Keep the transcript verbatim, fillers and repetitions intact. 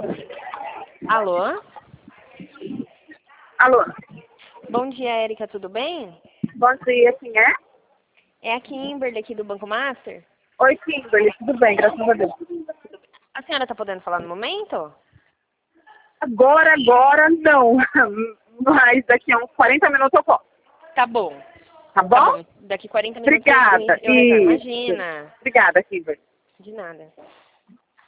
Alô? Alô? Bom dia, Érica, tudo bem? Bom dia, quem é? É a Kimberly aqui do Banco Master. Oi, Kimberly, tudo bem, graças a Deus. A senhora está podendo falar no momento? Agora, agora, não. Mas daqui a uns quarenta minutos eu posso. Tá bom. Tá bom? Tá bom. Daqui quarenta minutos Obrigada. eu, eu retorno. Isso. Imagina. Obrigada, Kimberly. De nada.